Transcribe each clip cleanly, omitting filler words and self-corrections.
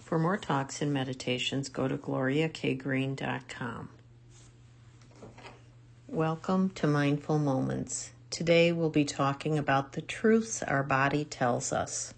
For more talks and meditations, go to gloriakgreen.com. Welcome to Mindful Moments. Today we'll be talking about the truths our body tells us.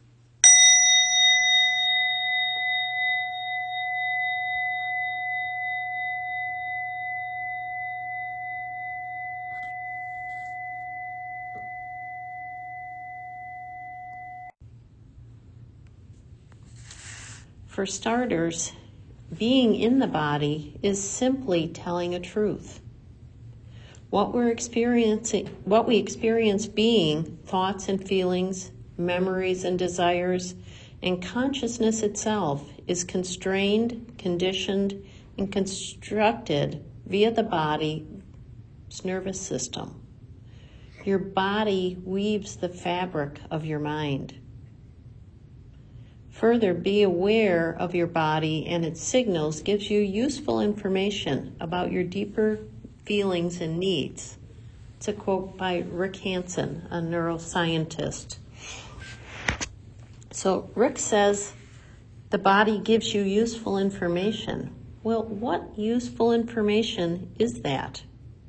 For starters, being in the body is simply telling a truth. What we experience being, thoughts and feelings, memories and desires, and consciousness itself is constrained, conditioned, and constructed via the body's nervous system. Your body weaves the fabric of your mind. Further, be aware of your body and its signals gives you useful information about your deeper feelings and needs. It's a quote by Rick Hanson, a neuroscientist. So Rick says, the body gives you useful information. Well, what useful information is that?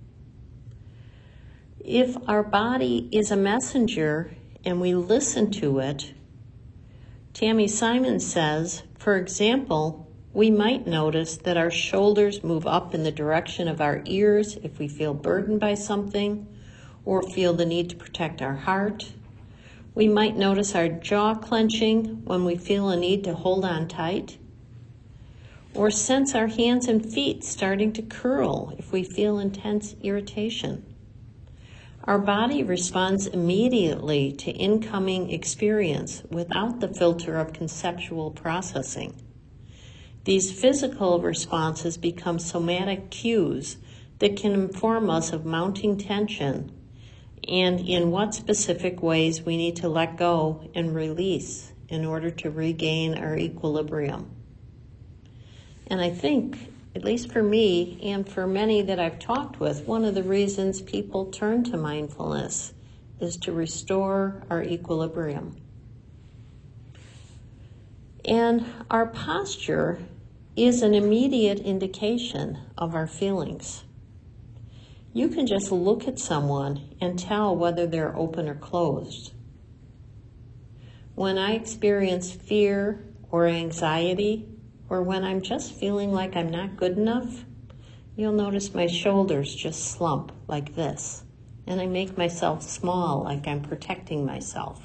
If our body is a messenger and we listen to it, Tammy Simons says, for example, we might notice that our shoulders move up in the direction of our ears if we feel burdened by something or feel the need to protect our heart. We might notice our jaw clenching when we feel a need to hold on tight, or sense our hands and feet starting to curl if we feel intense irritation. Our body responds immediately to incoming experience without the filter of conceptual processing. These physical responses become somatic cues that can inform us of mounting tension and in what specific ways we need to let go and release in order to regain our equilibrium. And I think, at least for me and for many that I've talked with, one of the reasons people turn to mindfulness is to restore our equilibrium. And our posture is an immediate indication of our feelings. You can just look at someone and tell whether they're open or closed. When I experience fear or anxiety, or when I'm just feeling like I'm not good enough, you'll notice my shoulders just slump like this, and I make myself small like I'm protecting myself.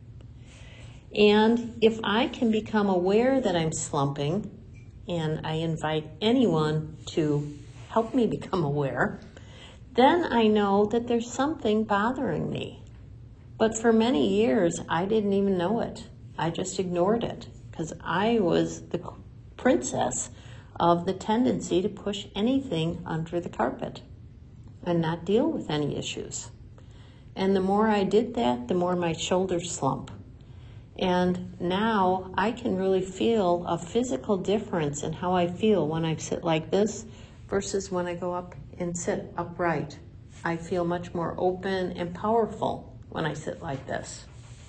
And if I can become aware that I'm slumping, and I invite anyone to help me become aware, then I know that there's something bothering me. But for many years, I didn't even know it. I just ignored it because I was the princess of the tendency to push anything under the carpet and not deal with any issues. And the more I did that, the more my shoulders slump. And now I can really feel a physical difference in how I feel when I sit like this versus when I go up and sit upright. I feel much more open and powerful when I sit like this.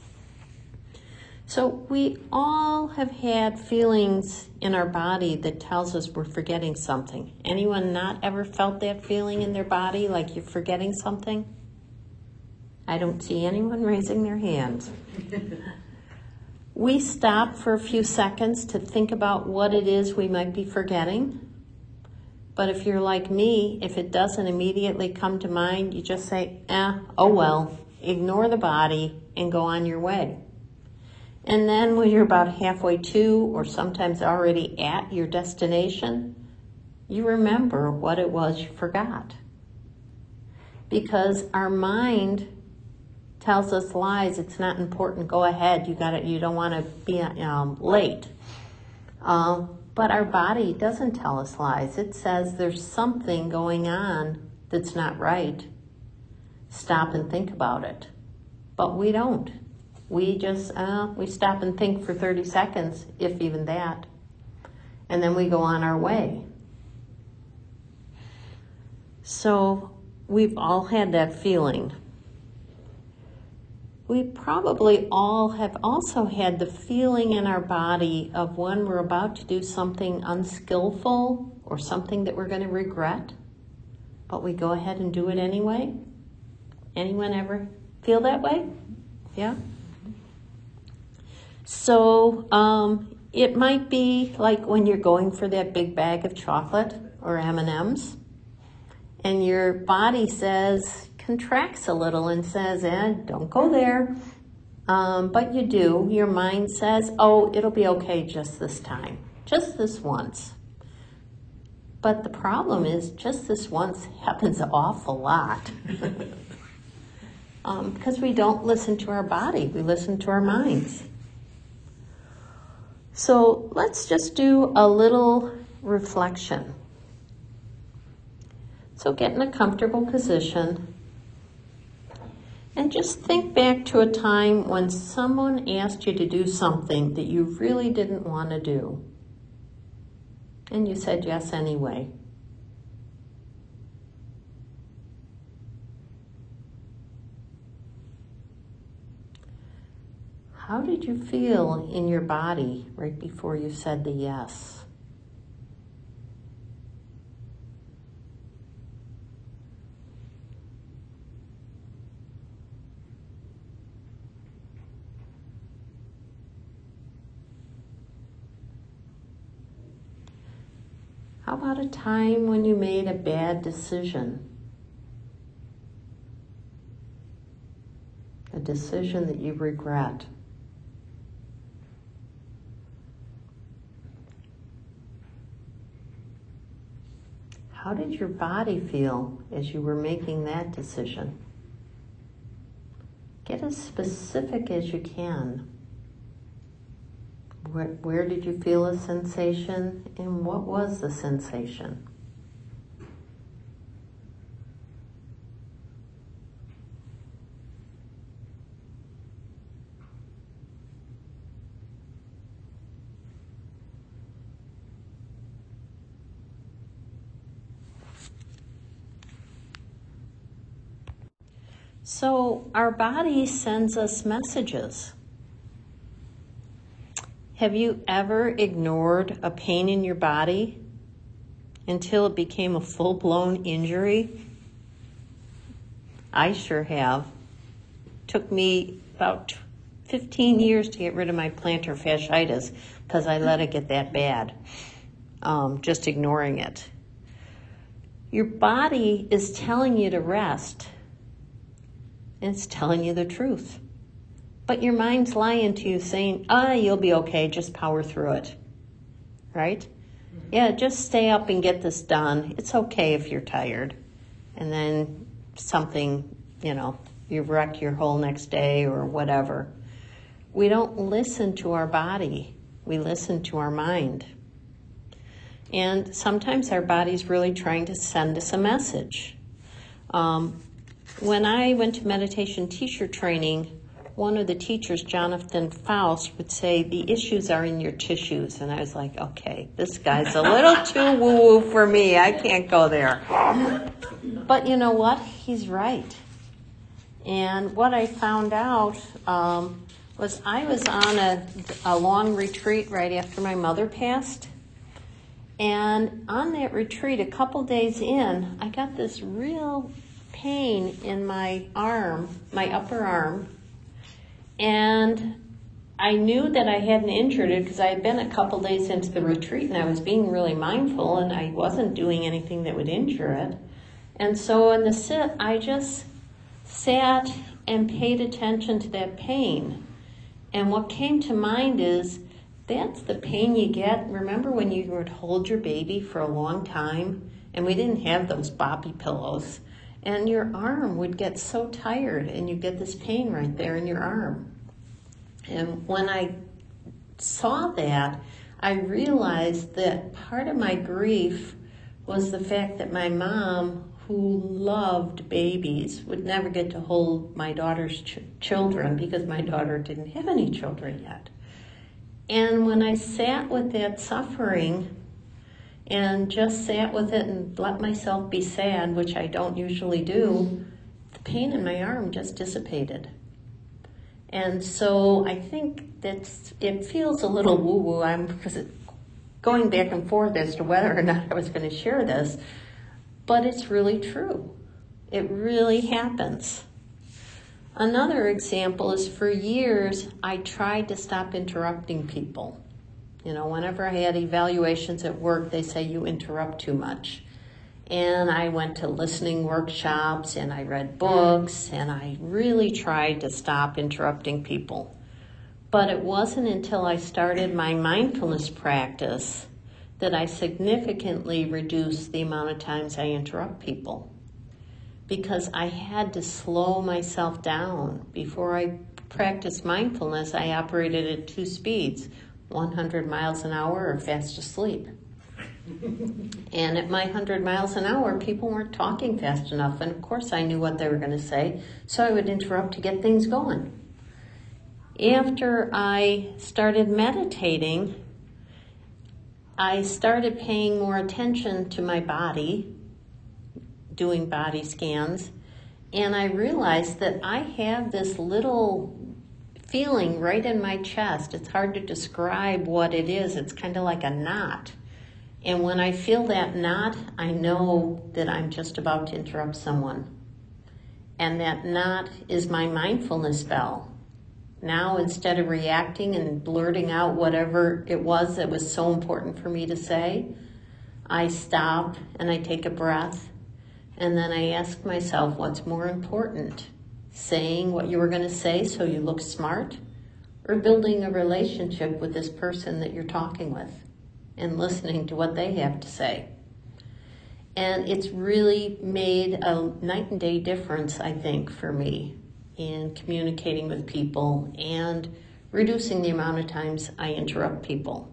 So we all have had feelings in our body that tells us we're forgetting something. Anyone not ever felt that feeling in their body, like you're forgetting something? I don't see anyone raising their hands. We stop for a few seconds to think about what it is we might be forgetting. But if you're like me, if it doesn't immediately come to mind, you just say, oh well, ignore the body and go on your way. And then when you're about halfway to, or sometimes already at your destination, you remember what it was you forgot. Because our mind tells us lies. It's not important. Go ahead. You don't want to be late. But our body doesn't tell us lies. It says there's something going on that's not right. Stop and think about it. But we don't. We just, we stop and think for 30 seconds, if even that. And then we go on our way. So we've all had that feeling. We probably all have also had the feeling in our body of when we're about to do something unskillful or something that we're going to regret, but we go ahead and do it anyway. Anyone ever feel that way? Yeah? So it might be like when you're going for that big bag of chocolate or M&Ms, and your body contracts a little and says, don't go there. But you do. Your mind says, oh, it'll be okay just this time, just this once. But the problem is just this once happens an awful lot. Because we don't listen to our body, we listen to our minds. So let's just do a little reflection. So get in a comfortable position and just think back to a time when someone asked you to do something that you really didn't want to do. And you said yes anyway. How did you feel in your body right before you said the yes? How about a time when you made a bad decision? A decision that you regret. How did your body feel as you were making that decision? Get as specific as you can. Where did you feel a sensation, and what was the sensation? So our body sends us messages. Have you ever ignored a pain in your body until it became a full-blown injury? I sure have. Took me about 15 years to get rid of my plantar fasciitis because I let it get that bad, just ignoring it. Your body is telling you to rest. It's telling you the truth. But your mind's lying to you saying, you'll be okay, just power through it. Right? Yeah, just stay up and get this done. It's okay if you're tired. And then something, you wreck your whole next day or whatever. We don't listen to our body. We listen to our mind. And sometimes our body's really trying to send us a message. When I went to meditation teacher training, one of the teachers, Jonathan Faust, would say, the issues are in your tissues. And I was like, okay, this guy's a little too woo-woo for me. I can't go there. But you know what? He's right. And what I found out was I was on a long retreat right after my mother passed. And on that retreat, a couple days in, I got this real pain in my arm, my upper arm. And I knew that I hadn't injured it because I had been a couple days into the retreat and I was being really mindful and I wasn't doing anything that would injure it. And so in the sit, I just sat and paid attention to that pain. And what came to mind is, that's the pain you get. Remember when you would hold your baby for a long time and we didn't have those boppy pillows and your arm would get so tired and you get this pain right there in your arm. And when I saw that, I realized that part of my grief was the fact that my mom, who loved babies, would never get to hold my daughter's children because my daughter didn't have any children yet. And when I sat with that suffering and just sat with it and let myself be sad, which I don't usually do, the pain in my arm just dissipated. And so I think it feels a little woo-woo, because going back and forth as to whether or not I was going to share this, but it's really true. It really happens. Another example is, for years, I tried to stop interrupting people. Whenever I had evaluations at work, they say you interrupt too much. And I went to listening workshops, and I read books, and I really tried to stop interrupting people. But it wasn't until I started my mindfulness practice that I significantly reduced the amount of times I interrupt people. Because I had to slow myself down. Before I practiced mindfulness, I operated at 2 speeds, 100 miles an hour or fast asleep. And at my 100 miles an hour, people weren't talking fast enough. And of course I knew what they were going to say, so I would interrupt to get things going. After I started meditating, I started paying more attention to my body, doing body scans, and I realized that I have this little feeling right in my chest. It's hard to describe what it is. It's kind of like a knot. And when I feel that knot, I know that I'm just about to interrupt someone. And that knot is my mindfulness bell. Now, instead of reacting and blurting out whatever it was that was so important for me to say, I stop and I take a breath. And then I ask myself, what's more important? Saying what you were going to say so you look smart, or building a relationship with this person that you're talking with and listening to what they have to say? And it's really made a night and day difference, I think, for me in communicating with people and reducing the amount of times I interrupt people.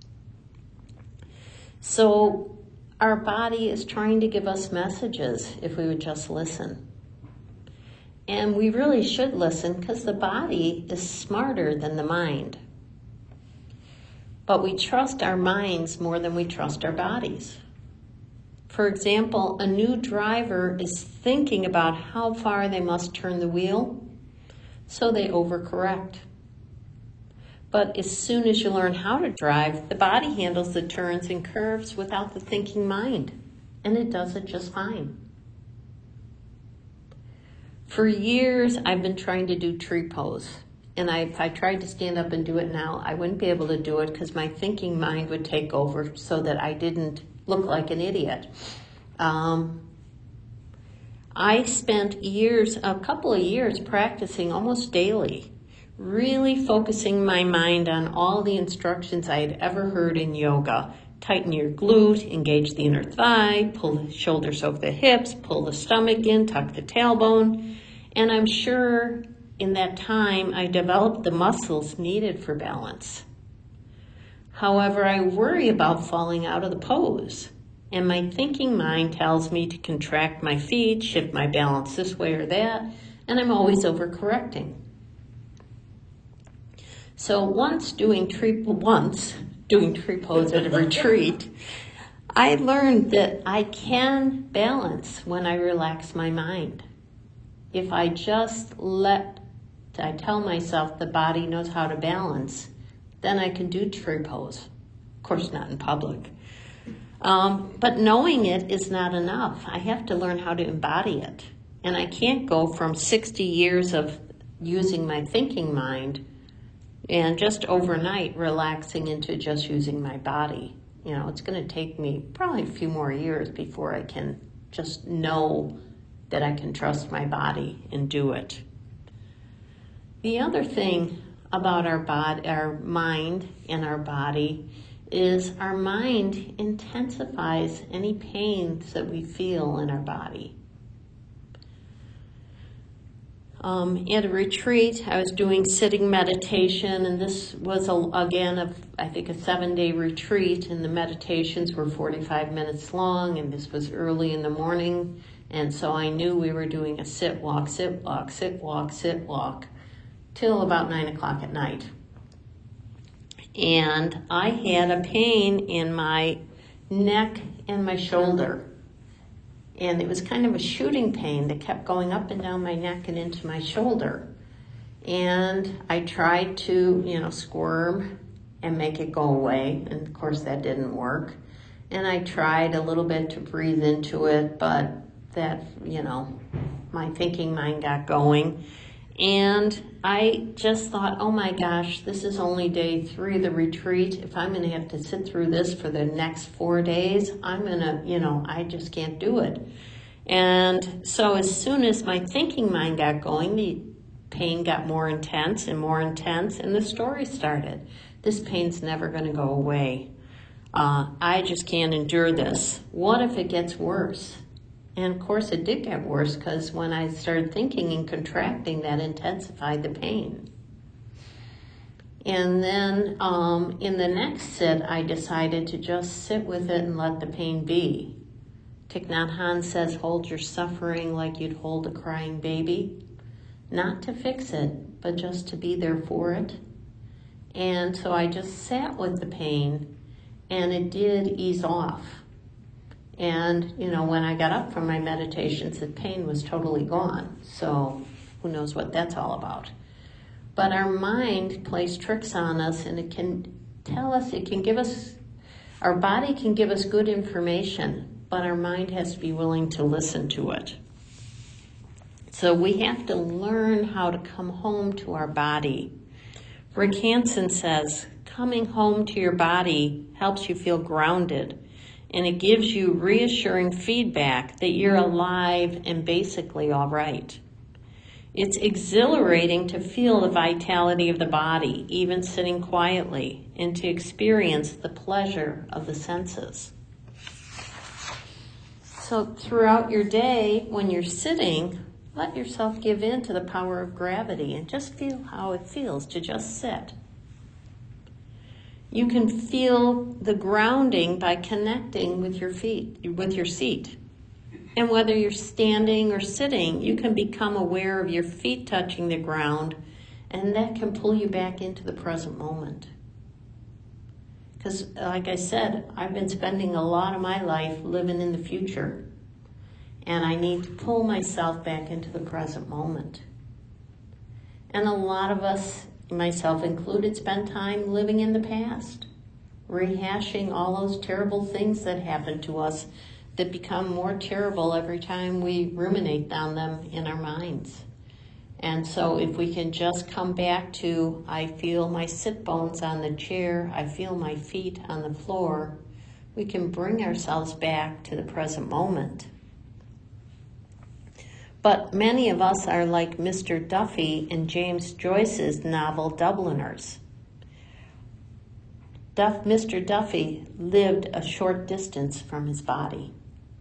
So our body is trying to give us messages if we would just listen. And we really should listen, because the body is smarter than the mind. But we trust our minds more than we trust our bodies. For example, a new driver is thinking about how far they must turn the wheel, so they overcorrect. But as soon as you learn how to drive, the body handles the turns and curves without the thinking mind, and it does it just fine. For years, I've been trying to do tree pose. And if I tried to stand up and do it now, I wouldn't be able to do it because my thinking mind would take over so that I didn't look like an idiot. I spent a couple of years practicing almost daily, really focusing my mind on all the instructions I had ever heard in yoga. Tighten your glute, engage the inner thigh, pull the shoulders over the hips, pull the stomach in, tuck the tailbone. And I'm sure in that time I developed the muscles needed for balance. However, I worry about falling out of the pose. And my thinking mind tells me to contract my feet, shift my balance this way or that, and I'm always overcorrecting. So once doing tree pose at a retreat, I learned that I can balance when I relax my mind. If I just I tell myself the body knows how to balance, then I can do tree pose. Of course, not in public. But knowing it is not enough. I have to learn how to embody it. And I can't go from 60 years of using my thinking mind and just overnight relaxing into just using my body. It's going to take me probably a few more years before I can just know that I can trust my body and do it. The other thing about our mind and our body is our mind intensifies any pains that we feel in our body. At a retreat, I was doing sitting meditation, and this was, a 7-day retreat, and the meditations were 45 minutes long, and this was early in the morning, and so I knew we were doing a sit, walk, sit, walk, sit, walk, sit, walk, till about 9 o'clock at night. And I had a pain in my neck and my shoulder. And it was kind of a shooting pain that kept going up and down my neck and into my shoulder. And I tried to, squirm and make it go away. And of course that didn't work. And I tried a little bit to breathe into it, but that, my thinking mind got going. And I just thought, oh my gosh, this is only day 3 of the retreat. If I'm going to have to sit through this for the next 4 days, I'm going to, I just can't do it. And so as soon as my thinking mind got going, the pain got more intense, and the story started. This pain's never going to go away. I just can't endure this. What if it gets worse? And of course it did get worse, because when I started thinking and contracting, that intensified the pain. And then in the next sit, I decided to just sit with it and let the pain be. Thich Nhat Hanh says, hold your suffering like you'd hold a crying baby. Not to fix it, but just to be there for it. And so I just sat with the pain, and it did ease off. And, when I got up from my meditations, the pain was totally gone. So who knows what that's all about. But our mind plays tricks on us, and it can tell us, our body can give us good information, but our mind has to be willing to listen to it. So we have to learn how to come home to our body. Rick Hansen says, coming home to your body helps you feel grounded, and it gives you reassuring feedback that you're alive and basically all right. It's exhilarating to feel the vitality of the body, even sitting quietly, and to experience the pleasure of the senses. So throughout your day, when you're sitting, let yourself give in to the power of gravity and just feel how it feels to just sit. You can feel the grounding by connecting with your seat. And whether you're standing or sitting, you can become aware of your feet touching the ground, and that can pull you back into the present moment. Because, like I said, I've been spending a lot of my life living in the future, and I need to pull myself back into the present moment. And a lot of us, myself included, spend time living in the past, rehashing all those terrible things that happened to us that become more terrible every time we ruminate on them in our minds. And so if we can just come back to, I feel my sit bones on the chair, I feel my feet on the floor, we can bring ourselves back to the present moment. But many of us are like Mr. Duffy in James Joyce's novel Dubliners. Mr. Duffy lived a short distance from his body.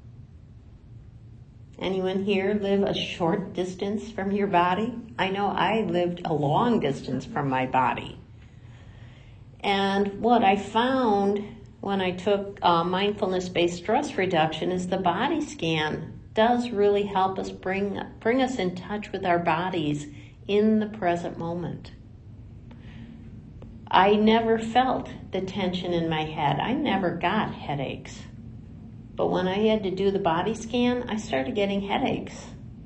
Anyone here live a short distance from your body? I know I lived a long distance from my body. And what I found when I took mindfulness-based stress reduction is the body scan does really help us bring us in touch with our bodies in the present moment. I never felt the tension in my head. I never got headaches. But when I had to do the body scan, I started getting headaches.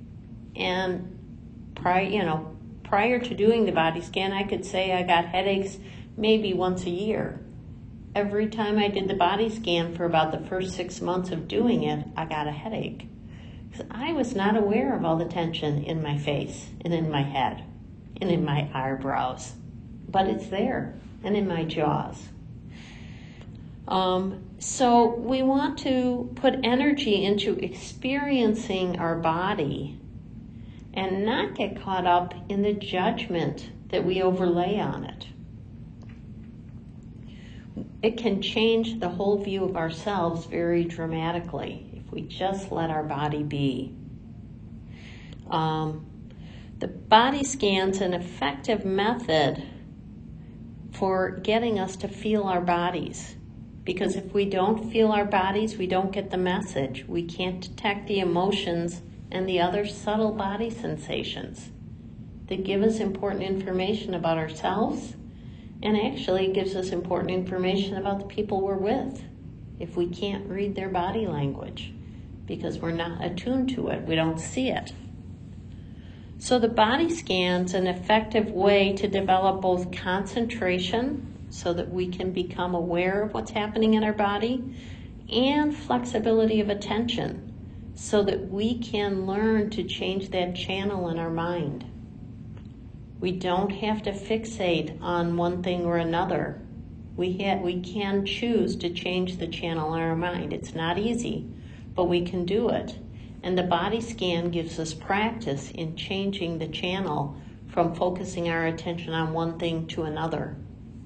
And prior to doing the body scan, I could say I got headaches maybe once a year. Every time I did the body scan for about the first 6 months of doing it, I got a headache. Because I was not aware of all the tension in my face and in my head and in my eyebrows. But it's there, and in my jaws. So we want to put energy into experiencing our body and not get caught up in the judgment that we overlay on it. It can change the whole view of ourselves very dramatically if we just let our body be. The body scan's an effective method for getting us to feel our bodies. Because if we don't feel our bodies, we don't get the message. We can't detect the emotions and the other subtle body sensations that give us important information about ourselves, and actually gives us important information about the people we're with if we can't read their body language because we're not attuned to it. We don't see it. So the body scan's an effective way to develop both concentration so that we can become aware of what's happening in our body, and flexibility of attention so that we can learn to change that channel in our mind. We don't have to fixate on one thing or another. We can choose to change the channel in our mind. It's not easy, but we can do it. And the body scan gives us practice in changing the channel from focusing our attention on one thing to another.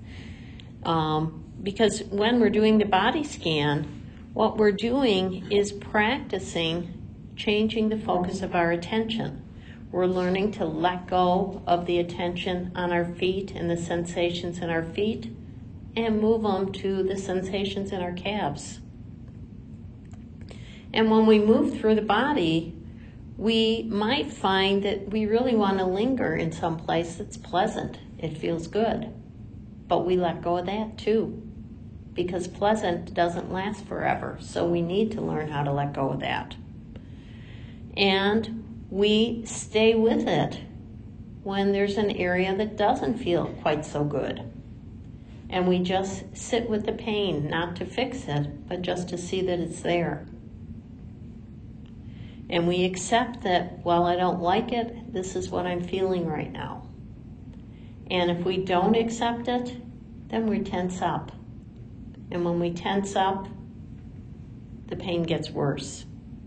Because when we're doing the body scan, what we're doing is practicing changing the focus of our attention. We're learning to let go of the attention on our feet and the sensations in our feet and move them to the sensations in our calves. And when we move through the body, we might find that we really want to linger in some place that's pleasant. It feels good. But we let go of that too, because pleasant doesn't last forever. So we need to learn how to let go of that. And we stay with it when there's an area that doesn't feel quite so good. And we just sit with the pain, not to fix it, but just to see that it's there. And we accept that, well, I don't like it, this is what I'm feeling right now. And if we don't accept it, then we tense up. And when we tense up, the pain gets worse.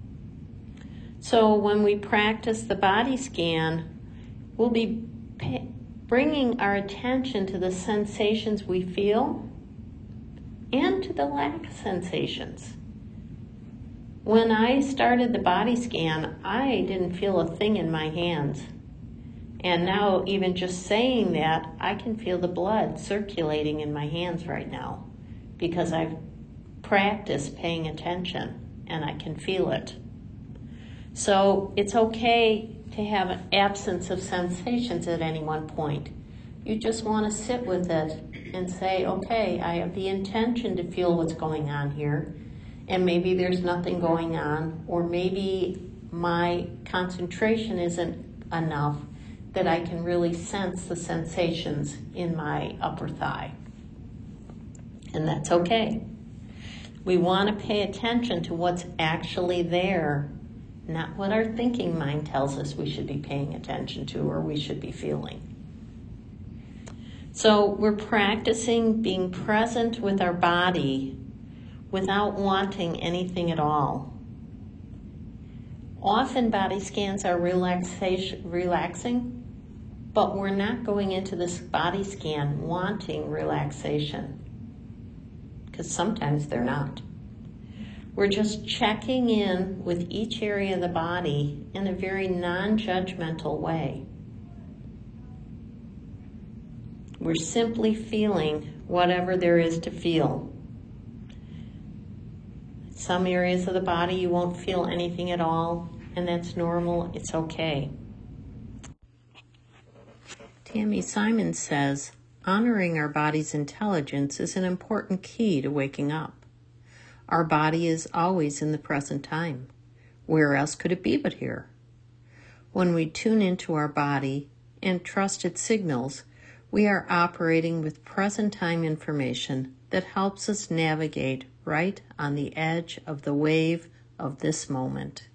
So when we practice the body scan, we'll be bringing our attention to the sensations we feel and to the lack of sensations. When I started the body scan, I didn't feel a thing in my hands. And now, even just saying that, I can feel the blood circulating in my hands right now because I've practiced paying attention and I can feel it. So it's okay to have an absence of sensations at any one point. You just want to sit with it and say, okay, I have the intention to feel what's going on here, and maybe there's nothing going on, or maybe my concentration isn't enough that I can really sense the sensations in my upper thigh. And that's okay. We want to pay attention to what's actually there, not what our thinking mind tells us we should be paying attention to or we should be feeling. So we're practicing being present with our body without wanting anything at all. Often body scans are relaxing, but we're not going into this body scan wanting relaxation, because sometimes they're not. We're just checking in with each area of the body in a very non-judgmental way. We're simply feeling whatever there is to feel. Some areas of the body you won't feel anything at all, and that's normal, it's okay. Tammy Simons says, honoring our body's intelligence is an important key to waking up. Our body is always in the present time. Where else could it be but here? When we tune into our body and trust its signals, we are operating with present time information that helps us navigate right on the edge of the wave of this moment.